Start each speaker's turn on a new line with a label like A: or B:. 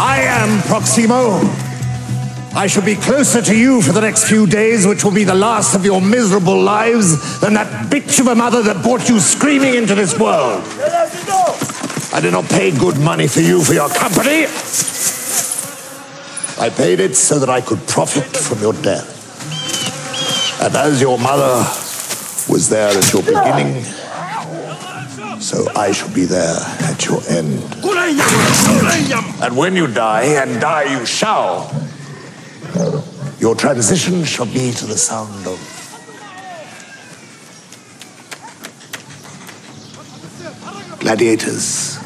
A: I am Proximo. I shall be closer to you for the next few days, which will be the last of your miserable lives, than that bitch of a mother that brought you screaming into this world. I did not pay good money for you for your company. I paid it so that I could profit from your death. And as your mother was there at your beginning, so I shall be there at your end. And when you die, and die you shall, your transition shall be to the sound of gladiators